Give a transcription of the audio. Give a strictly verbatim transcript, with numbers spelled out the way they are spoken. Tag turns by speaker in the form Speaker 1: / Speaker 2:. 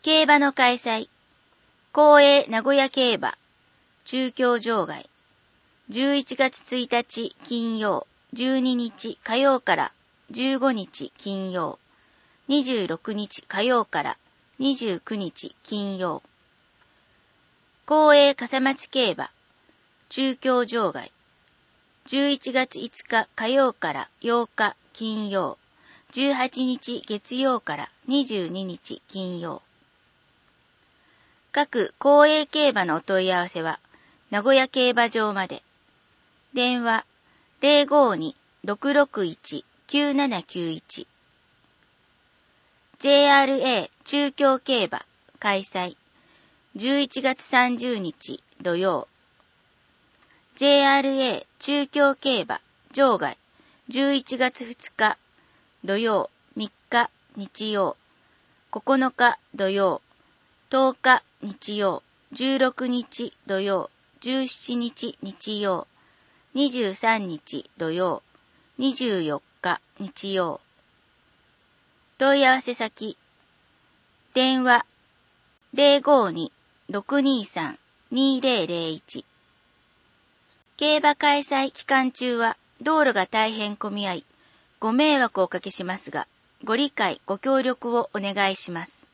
Speaker 1: 競馬の開催。公営名古屋競馬。中京場外。じゅういちがつついたち金曜、じゅうににち火曜からじゅうごにち金曜、にじゅうろくにち火曜からにじゅうくにち金曜。公営笠町競馬。中京場外。じゅういちがついつか火曜からようか金曜、じゅうはちにち月曜からにじゅうににち金曜。各公営競馬のお問い合わせは、名古屋競馬場まで。電話 ゼロごに ろくろくいち きゅうななきゅういち。ジェイアールエー 中京競馬開催。じゅういちがつさんじゅうにち土曜。ジェイアールエー 中京競馬場外。じゅういちがつふつか土曜、みっか日曜、ここのか土曜、とおか日曜、じゅうろくにち土曜、じゅうしちにち日曜、にじゅうさんにち土曜、にじゅうよっか日曜。問い合わせ先。電話 ゼロごに ろくにさん にゼロゼロいち。競馬開催期間中は道路が大変混み合い、ご迷惑をおかけしますが、ご理解ご協力をお願いします。